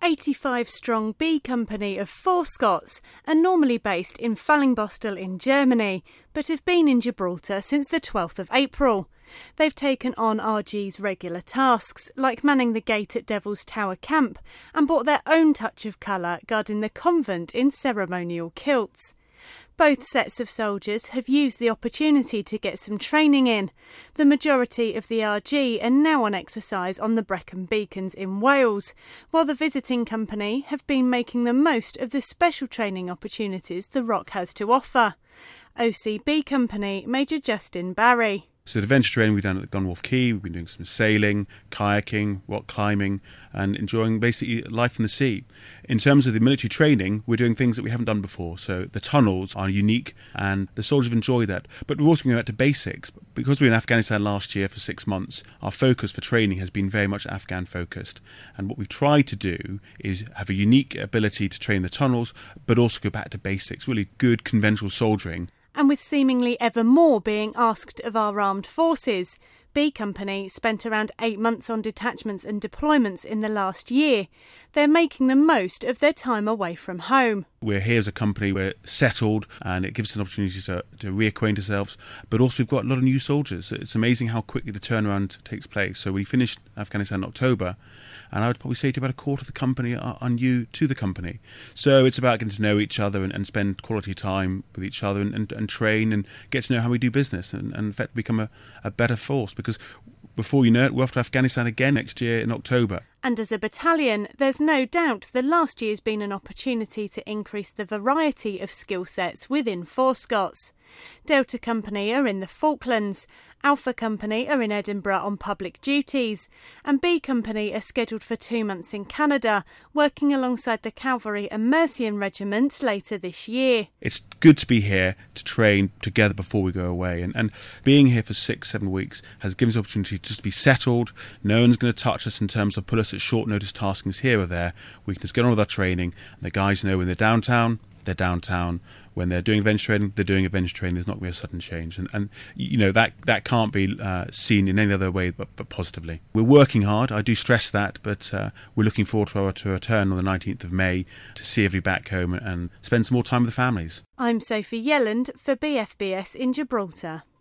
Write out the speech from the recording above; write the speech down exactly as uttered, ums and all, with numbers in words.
eighty-five strong B Company of four Scots are normally based in Fallingbostel in Germany, but have been in Gibraltar since the twelfth of April. They've taken on R G's regular tasks, like manning the gate at Devil's Tower Camp, and brought their own touch of colour guarding the convent in ceremonial kilts. Both sets of soldiers have used the opportunity to get some training in. The majority of the R G are now on exercise on the Brecon Beacons in Wales, while the visiting company have been making the most of the special training opportunities the Rock has to offer. O C B Company Major Justin Barry. So the adventure training we've done at Gunwharf Quay, we've been doing some sailing, kayaking, rock climbing and enjoying basically life in the sea. In terms of the military training, we're doing things that we haven't done before. So the tunnels are unique and the soldiers have enjoyed that. But we've also been back to basics. Because we were in Afghanistan last year for six months, our focus for training has been very much Afghan focused. And what we've tried to do is have a unique ability to train the tunnels, but also go back to basics, really good conventional soldiering. And with seemingly ever more being asked of our armed forces, B Company spent around eight months on detachments and deployments in the last year. They're making the most of their time away from home. We're here as a company, we're settled, and it gives us an opportunity to, to reacquaint ourselves, but also we've got a lot of new soldiers. It's amazing how quickly the turnaround takes place. So we finished Afghanistan in October, and I would probably say to about a quarter of the company are, are new to the company. So it's about getting to know each other and, and spend quality time with each other and, and, and train and get to know how we do business and, and in fact become a, a better force, because before you know it, we're off to Afghanistan again next year in October. And as a battalion, there's no doubt the last year's been an opportunity to increase the variety of skill sets within Four Scots. Delta Company are in the Falklands, Alpha Company are in Edinburgh on public duties, and B Company are scheduled for two months in Canada, working alongside the Cavalry and Mercian Regiment later this year. It's good to be here to train together before we go away, and, and being here for six, seven weeks has given us the opportunity to just be settled. No one's going to touch us in terms of put us at short notice taskings here or there. We can just get on with our training, and the guys know when they're downtown, they're downtown. When they're doing adventure training, they're doing adventure training. There's not going to be a sudden change. And, and you know, that, that can't be uh, seen in any other way but, but positively. We're working hard, I do stress that, but uh, we're looking forward to our to return on the nineteenth of May to see everybody back home and spend some more time with the families. I'm Sophie Yelland for B F B S in Gibraltar.